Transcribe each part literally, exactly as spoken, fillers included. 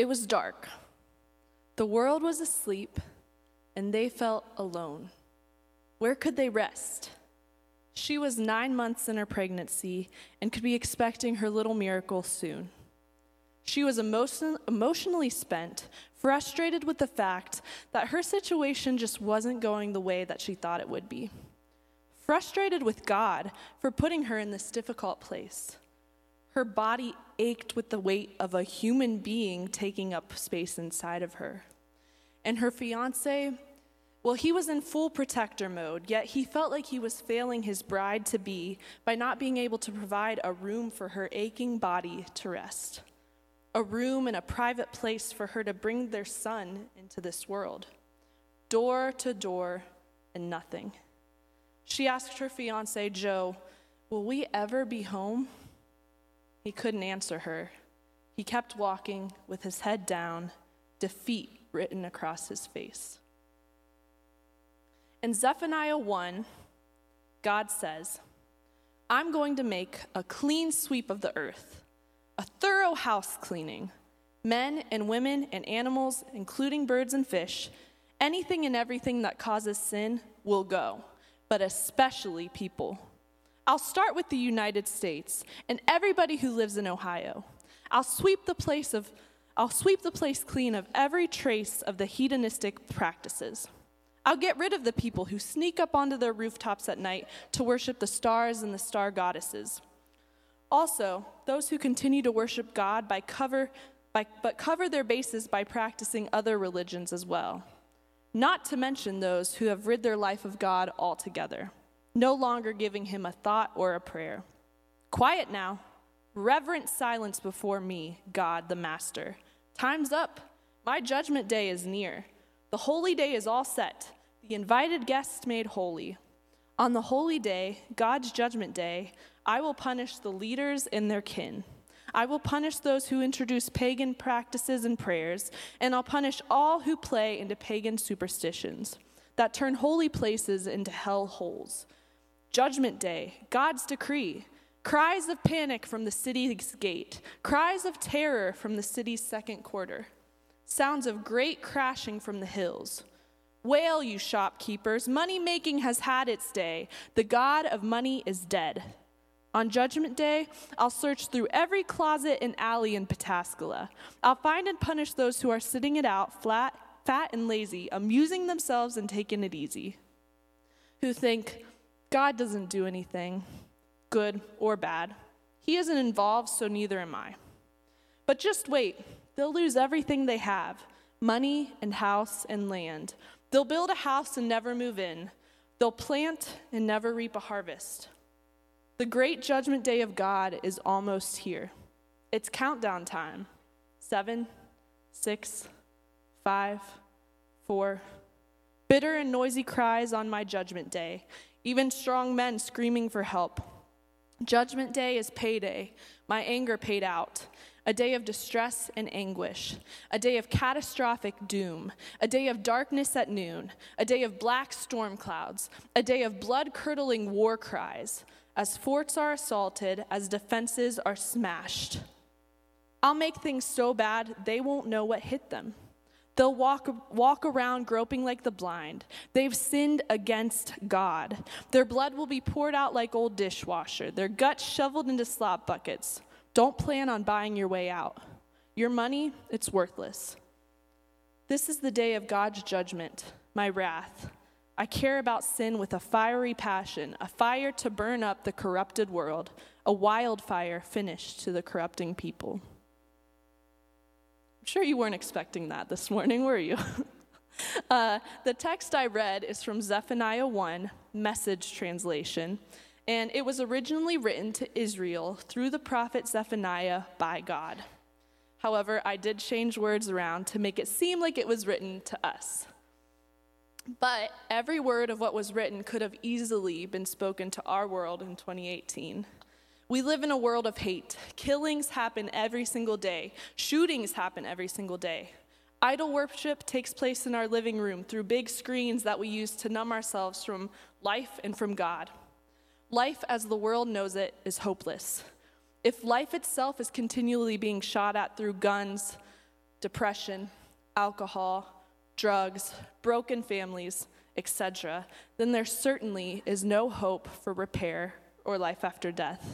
It was dark. The world was asleep, and they felt alone. Where could they rest? She was nine months in her pregnancy and could be expecting her little miracle soon. She was emotion- emotionally spent, frustrated with the fact that her situation just wasn't going the way that she thought it would be. Frustrated with God for putting her in this difficult place. Her body ached with the weight of a human being taking up space inside of her. And her fiancé, well, he was in full protector mode, yet he felt like he was failing his bride-to-be by not being able to provide a room for her aching body to rest. A room and a private place for her to bring their son into this world. Door to door and nothing. She asked her fiancé, Joe, will we ever be home? He couldn't answer her. He kept walking with his head down, defeat written across his face. In Zephaniah one, God says, I'm going to make a clean sweep of the earth, a thorough house cleaning. Men and women and animals, including birds and fish, anything and everything that causes sin will go, but especially people. I'll start with the United States and everybody who lives in Ohio. I'll sweep the place of I'll sweep the place clean of every trace of the hedonistic practices. I'll get rid of the people who sneak up onto their rooftops at night to worship the stars and the star goddesses. Also, those who continue to worship God by cover, by, but cover their bases by practicing other religions as well. Not to mention those who have rid their life of God altogether, no longer giving him a thought or a prayer. Quiet now. Reverent silence before me, God the Master. Time's up. My judgment day is near. The holy day is all set. The invited guests made holy. On the holy day, God's judgment day, I will punish the leaders and their kin. I will punish those who introduce pagan practices and prayers, and I'll punish all who play into pagan superstitions that turn holy places into hell holes. Judgment day, God's decree. Cries of panic from the city's gate. Cries of terror from the city's second quarter. Sounds of great crashing from the hills. Wail, you shopkeepers, money-making has had its day. The god of money is dead. On Judgment Day, I'll search through every closet and alley in Pataskala. I'll find and punish those who are sitting it out, flat, fat and lazy, amusing themselves and taking it easy. Who think, God doesn't do anything, good or bad. He isn't involved, so neither am I. But just wait. They'll lose everything they have, money and house and land. They'll build a house and never move in. They'll plant and never reap a harvest. The great judgment day of God is almost here. It's countdown time. Seven, six, five, four. Bitter and noisy cries on my judgment day. Even strong men screaming for help. Judgment day is payday. My anger paid out. A day of distress and anguish, a day of catastrophic doom, a day of darkness at noon, a day of black storm clouds, a day of blood-curdling war cries, as forts are assaulted, as defenses are smashed. I'll make things so bad they won't know what hit them. They'll walk, walk around groping like the blind. They've sinned against God. Their blood will be poured out like old dishwasher, their guts shoveled into slop buckets. Don't plan on buying your way out. Your money, it's worthless. This is the day of God's judgment, my wrath. I care about sin with a fiery passion, a fire to burn up the corrupted world, a wildfire finished to the corrupting people. I'm sure you weren't expecting that this morning, were you? uh, the text I read is from Zephaniah one, Message translation. And it was originally written to Israel through the prophet Zephaniah by God. However, I did change words around to make it seem like it was written to us. But every word of what was written could have easily been spoken to our world in twenty eighteen. We live in a world of hate. Killings happen every single day. Shootings happen every single day. Idol worship takes place in our living room through big screens that we use to numb ourselves from life and from God. Life as the world knows it is hopeless. If life itself is continually being shot at through guns, depression, alcohol, drugs, broken families, et cetera, then there certainly is no hope for repair or life after death.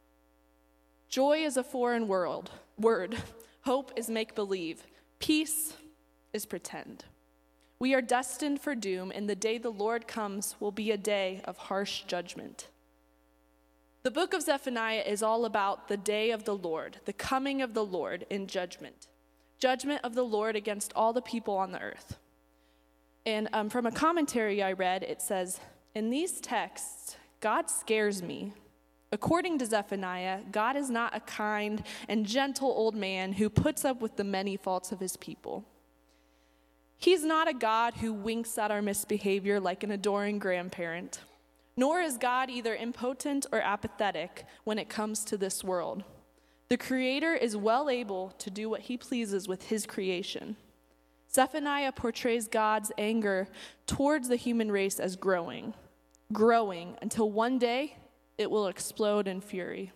Joy is a foreign world, word. Hope is make-believe. Peace is pretend. We are destined for doom, and the day the Lord comes will be a day of harsh judgment. The book of Zephaniah is all about the day of the Lord, the coming of the Lord in judgment. Judgment of the Lord against all the people on the earth. And um, from a commentary I read, it says, in these texts, God scares me. According to Zephaniah, God is not a kind and gentle old man who puts up with the many faults of his people. He's not a God who winks at our misbehavior like an adoring grandparent, nor is God either impotent or apathetic when it comes to this world. The Creator is well able to do what he pleases with his creation. Zephaniah portrays God's anger towards the human race as growing, growing until one day it will explode in fury.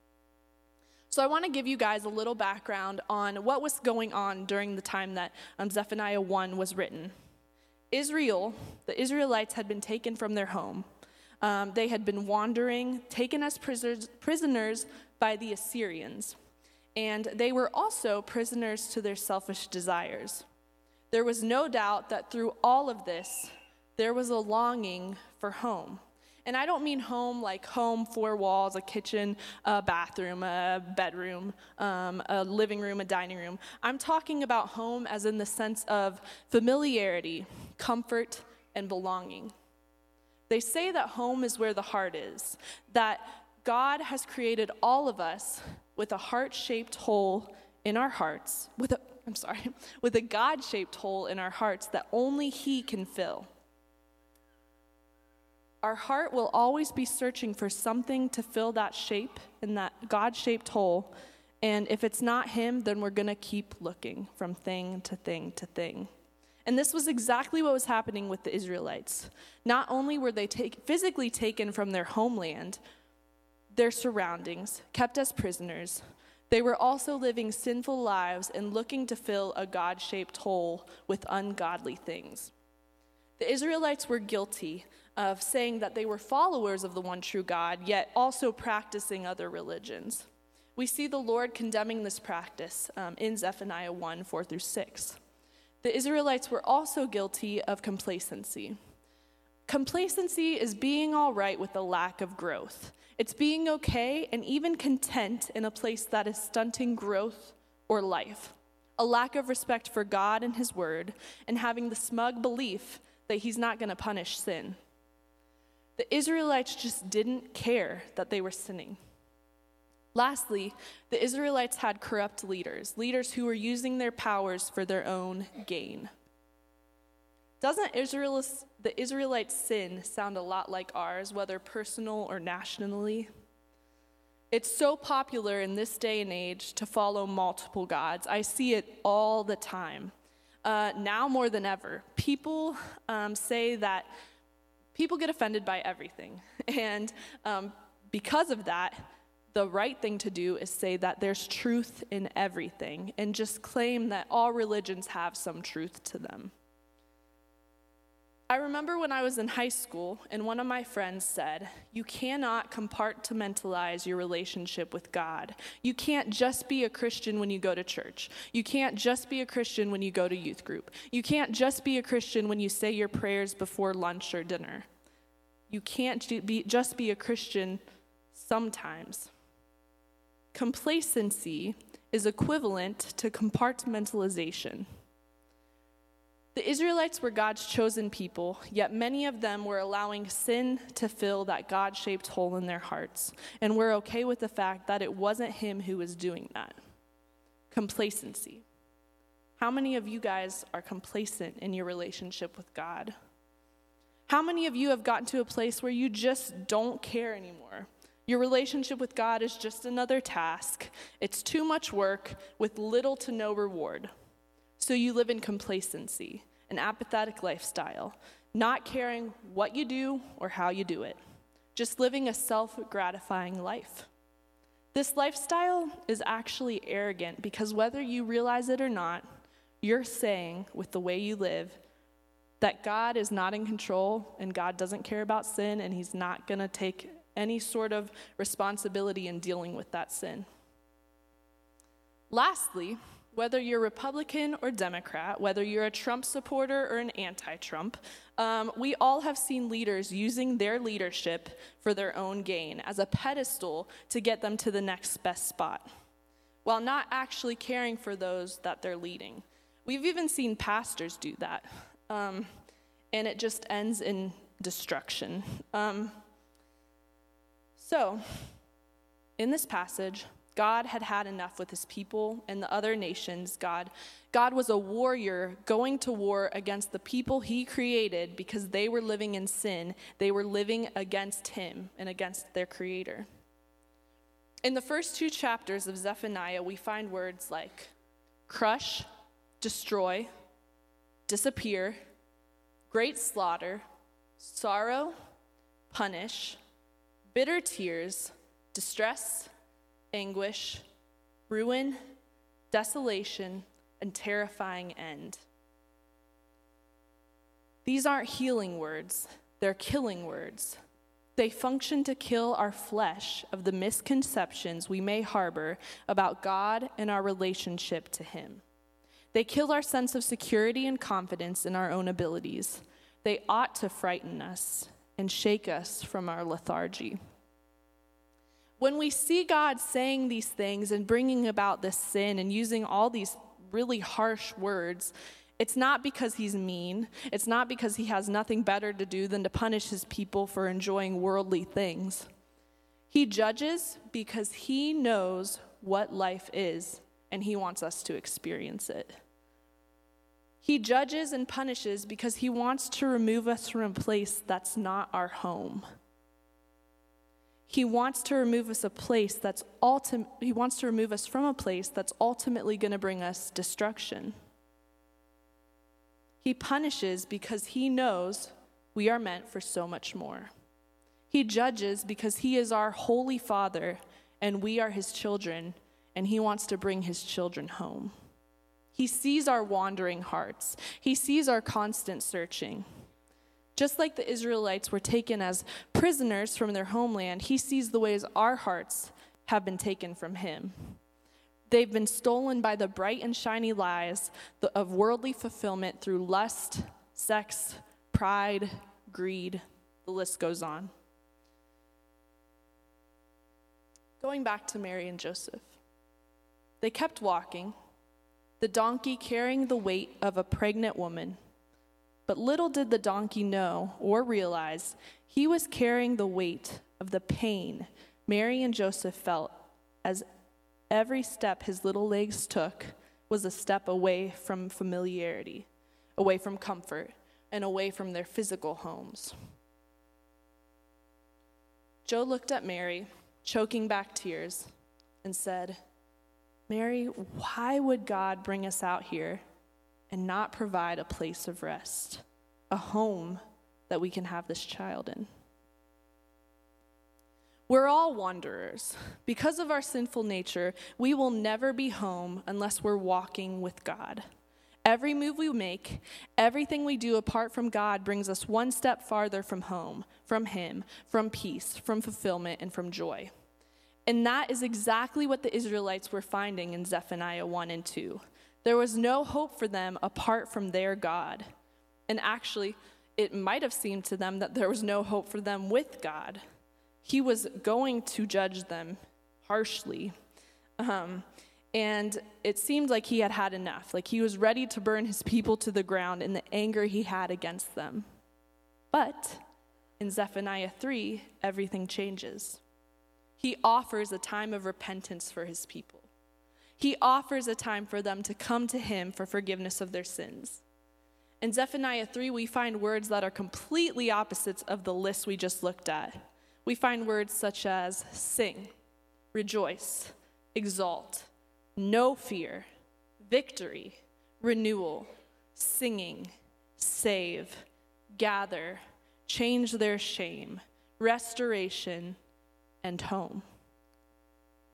So I want to give you guys a little background on what was going on during the time that um, Zephaniah one was written. Israel, the Israelites had been taken from their home. Um, they had been wandering, taken as prisoners, prisoners by the Assyrians. And they were also prisoners to their selfish desires. There was no doubt that through all of this, there was a longing for home. And I don't mean home like home, four walls, a kitchen, a bathroom, a bedroom, um, a living room, a dining room. I'm talking about home as in the sense of familiarity, comfort, and belonging. They say that home is where the heart is, that God has created all of us with a heart-shaped hole in our hearts, with a, I'm sorry, with a God-shaped hole in our hearts that only he can fill. Our heart will always be searching for something to fill that shape in that God-shaped hole. And if it's not him, then we're going to keep looking from thing to thing to thing. And this was exactly what was happening with the Israelites. Not only were they take, physically taken from their homeland, their surroundings, kept as prisoners, they were also living sinful lives and looking to fill a God-shaped hole with ungodly things. The Israelites were guilty of saying that they were followers of the one true God, yet also practicing other religions. We see the Lord condemning this practice um, in Zephaniah one, four through six. The Israelites were also guilty of complacency. Complacency is being all right with a lack of growth. It's being okay and even content in a place that is stunting growth or life. A lack of respect for God and his word, and having the smug belief that he's not going to punish sin. The Israelites just didn't care that they were sinning. Lastly, the Israelites had corrupt leaders, leaders who were using their powers for their own gain. Doesn't Israel's, the Israelites' sin sound a lot like ours, whether personal or nationally? It's so popular in this day and age to follow multiple gods. I see it all the time. Uh, now more than ever, people um, say that people get offended by everything. And um, because of that, the right thing to do is say that there's truth in everything and just claim that all religions have some truth to them. I remember when I was in high school and one of my friends said, you cannot compartmentalize your relationship with God. You can't just be a Christian when you go to church. You can't just be a Christian when you go to youth group. You can't just be a Christian when you say your prayers before lunch or dinner. You can't be, just be a Christian sometimes. Complacency is equivalent to compartmentalization. The Israelites were God's chosen people, yet many of them were allowing sin to fill that God-shaped hole in their hearts, and were okay with the fact that it wasn't him who was doing that. Complacency. How many of you guys are complacent in your relationship with God? How many of you have gotten to a place where you just don't care anymore? Your relationship with God is just another task. It's too much work with little to no reward. So you live in complacency, an apathetic lifestyle, not caring what you do or how you do it, just living a self-gratifying life. This lifestyle is actually arrogant because whether you realize it or not, You're saying with the way you live that God is not in control and God doesn't care about sin and he's not going to take any sort of responsibility in dealing with that sin. Lastly, whether you're Republican or Democrat, whether you're a Trump supporter or an anti-Trump, um, we all have seen leaders using their leadership for their own gain as a pedestal to get them to the next best spot, while not actually caring for those that they're leading. We've even seen pastors do that, um, and it just ends in destruction. Um, so, in this passage, God had had enough with his people and the other nations. God, God was a warrior going to war against the people he created because they were living in sin. They were living against him and against their creator. In the first two chapters of Zephaniah, we find words like crush, destroy, disappear, great slaughter, sorrow, punish, bitter tears, distress, anguish, ruin, desolation, and terrifying end. These aren't healing words, they're killing words. They function to kill our flesh of the misconceptions we may harbor about God and our relationship to him. They kill our sense of security and confidence in our own abilities. They ought to frighten us and shake us from our lethargy. When we see God saying these things and bringing about this sin and using all these really harsh words, it's not because he's mean. It's not because he has nothing better to do than to punish his people for enjoying worldly things. He judges because he knows what life is, and he wants us to experience it. He judges and punishes because he wants to remove us from a place that's not our home. He wants to remove us a place that's ultim- he wants to remove us from a place that's ultimately going to bring us destruction. He punishes because he knows we are meant for so much more. He judges because he is our holy Father and we are his children, and he wants to bring his children home. He sees our wandering hearts. He sees our constant searching. Just like the Israelites were taken as prisoners from their homeland, he sees the ways our hearts have been taken from him. They've been stolen by the bright and shiny lies of worldly fulfillment through lust, sex, pride, greed. The list goes on. Going back to Mary and Joseph. They kept walking, the donkey carrying the weight of a pregnant woman. But little did the donkey know or realize he was carrying the weight of the pain Mary and Joseph felt as every step his little legs took was a step away from familiarity, away from comfort, and away from their physical homes. Joe looked at Mary, choking back tears, and said, "Mary, why would God bring us out here and not provide a place of rest, a home that we can have this child in?" We're all wanderers. Because of our sinful nature, we will never be home unless we're walking with God. Every move we make, everything we do apart from God brings us one step farther from home, from him, from peace, from fulfillment, and from joy. And that is exactly what the Israelites were finding in Zephaniah one and two. There was no hope for them apart from their God. And actually, it might have seemed to them that there was no hope for them with God. He was going to judge them harshly. Um, and it seemed like he had had enough. Like he was ready to burn his people to the ground in the anger he had against them. But in Zephaniah three, everything changes. He offers a time of repentance for his people. He offers a time for them to come to him for forgiveness of their sins. In Zephaniah three, we find words that are completely opposites of the list we just looked at. We find words such as sing, rejoice, exalt, no fear, victory, renewal, singing, save, gather, change their shame, restoration, and home.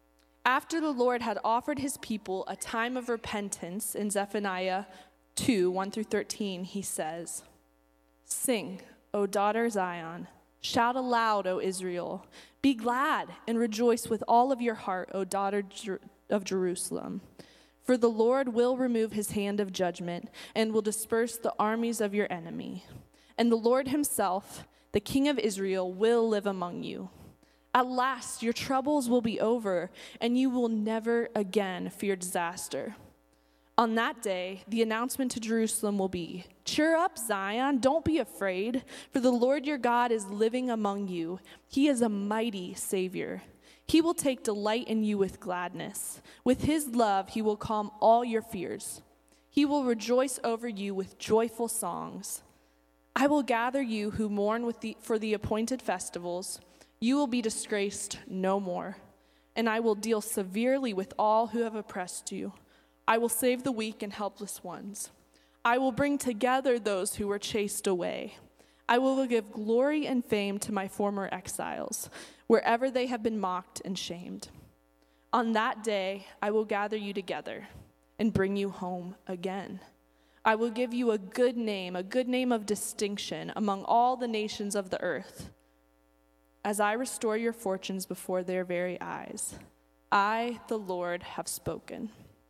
After the Lord had offered his people a time of repentance in Zephaniah two, one through thirteen, he says, "Sing, O daughter Zion. Shout aloud, O Israel. Be glad and rejoice with all of your heart, O daughter of Jerusalem. For the Lord will remove his hand of judgment and will disperse the armies of your enemy. And the Lord himself, the King of Israel, will live among you. At last your troubles will be over, and you will never again fear disaster. On that day, the announcement to Jerusalem will be, 'Cheer up, Zion, don't be afraid, for the Lord your God is living among you. He is a mighty Savior. He will take delight in you with gladness. With his love, he will calm all your fears. He will rejoice over you with joyful songs. I will gather you who mourn with the, for the appointed festivals. You will be disgraced no more, and I will deal severely with all who have oppressed you. I will save the weak and helpless ones. I will bring together those who were chased away. I will give glory and fame to my former exiles, wherever they have been mocked and shamed. On that day, I will gather you together and bring you home again. I will give you a good name, a good name of distinction among all the nations of the earth, as I restore your fortunes before their very eyes. I, the Lord, have spoken."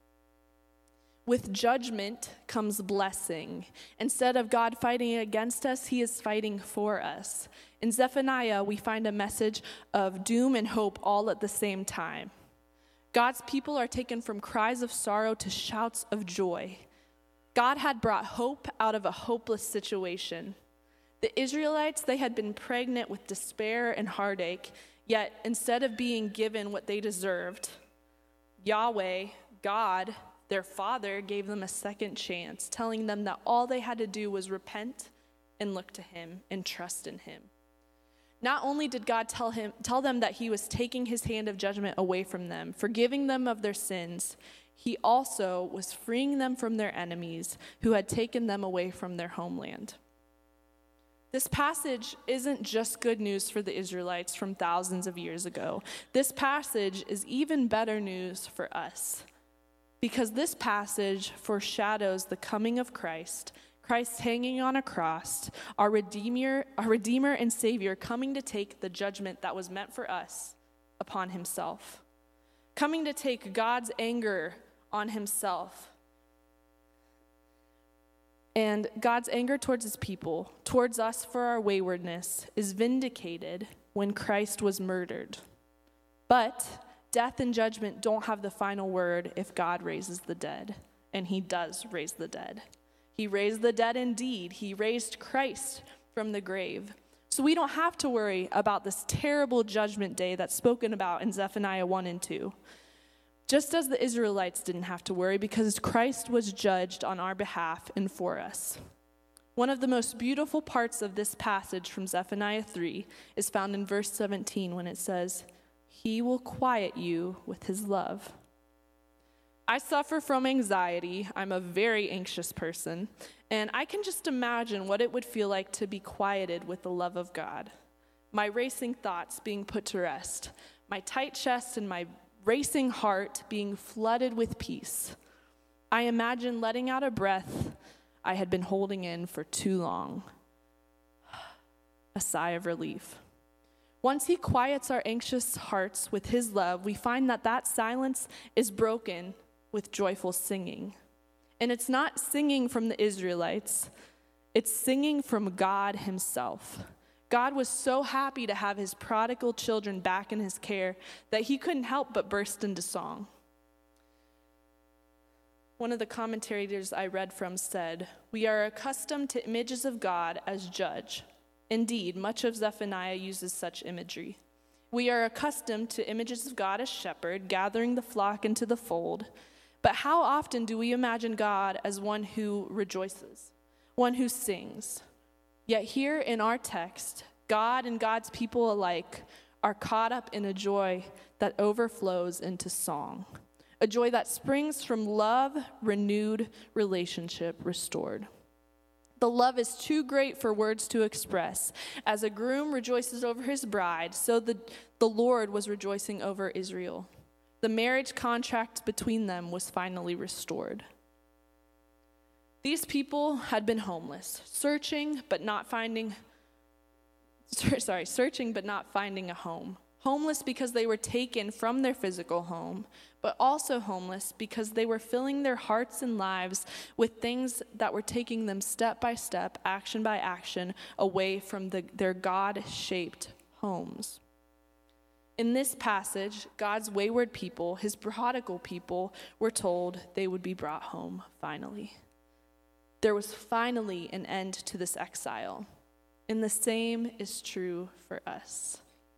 With judgment comes blessing. Instead of God fighting against us, he is fighting for us. In Zephaniah, we find a message of doom and hope all at the same time. God's people are taken from cries of sorrow to shouts of joy. God had brought hope out of a hopeless situation. The Israelites, they had been pregnant with despair and heartache, yet instead of being given what they deserved, Yahweh, God, their Father, gave them a second chance, telling them that all they had to do was repent and look to him and trust in him. Not only did God tell him, tell them that he was taking his hand of judgment away from them, forgiving them of their sins, he also was freeing them from their enemies who had taken them away from their homeland. This passage isn't just good news for the Israelites from thousands of years ago. This passage is even better news for us, because this passage foreshadows the coming of Christ, Christ hanging on a cross, our Redeemer, our Redeemer and Savior, coming to take the judgment that was meant for us upon himself, coming to take God's anger on himself. And God's anger towards his people, towards us for our waywardness, is vindicated when Christ was murdered. But death and judgment don't have the final word if God raises the dead, and he does raise the dead. He raised the dead indeed. He raised Christ from the grave. So we don't have to worry about this terrible judgment day that's spoken about in Zephaniah one and two. Just as the Israelites didn't have to worry, because Christ was judged on our behalf and for us. One of the most beautiful parts of this passage from Zephaniah three is found in verse seventeen when it says, "He will quiet you with his love." I suffer from anxiety. I'm a very anxious person, and I can just imagine what it would feel like to be quieted with the love of God. My racing thoughts being put to rest, my tight chest and my racing heart being flooded with peace. I imagine letting out a breath I had been holding in for too long. A sigh of relief. Once he quiets our anxious hearts with his love, we find that that silence is broken with joyful singing. And it's not singing from the Israelites, it's singing from God himself. God was so happy to have his prodigal children back in his care that he couldn't help but burst into song. One of the commentators I read from said, "We are accustomed to images of God as judge. Indeed, much of Zephaniah uses such imagery. We are accustomed to images of God as shepherd, gathering the flock into the fold. But how often do we imagine God as one who rejoices, one who sings? Yet here in our text, God and God's people alike are caught up in a joy that overflows into song, a joy that springs from love, renewed, relationship restored. The love is too great for words to express. As a groom rejoices over his bride, so the, the Lord was rejoicing over Israel. The marriage contract between them was finally restored. These people had been homeless, searching but not finding, sorry, searching but not finding a home. Homeless because they were taken from their physical home, but also homeless because they were filling their hearts and lives with things that were taking them step by step, action by action, away from the, their God-shaped homes. In this passage, God's wayward people, his prodigal people, were told they would be brought home finally. There was finally an end to this exile, and the same is true for us.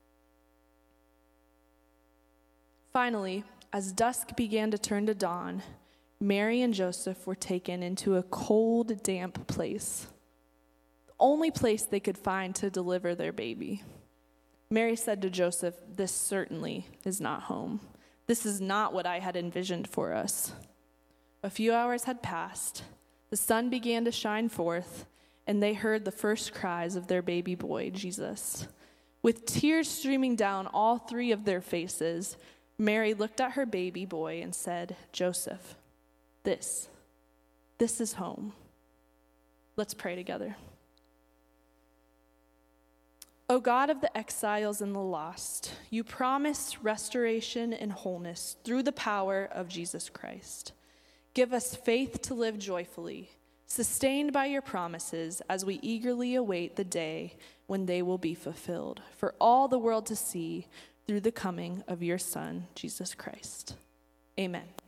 Finally, as dusk began to turn to dawn, Mary and Joseph were taken into a cold, damp place, the only place they could find to deliver their baby. Mary said to Joseph, "This certainly is not home. This is not what I had envisioned for us." A few hours had passed. The sun began to shine forth, and they heard the first cries of their baby boy, Jesus. With tears streaming down all three of their faces, Mary looked at her baby boy and said, "Joseph, this, this is home." Let's pray together. O God of the exiles and the lost, you promise restoration and wholeness through the power of Jesus Christ. Give us faith to live joyfully, sustained by your promises as we eagerly await the day when they will be fulfilled, for all the world to see through the coming of your Son, Jesus Christ. Amen.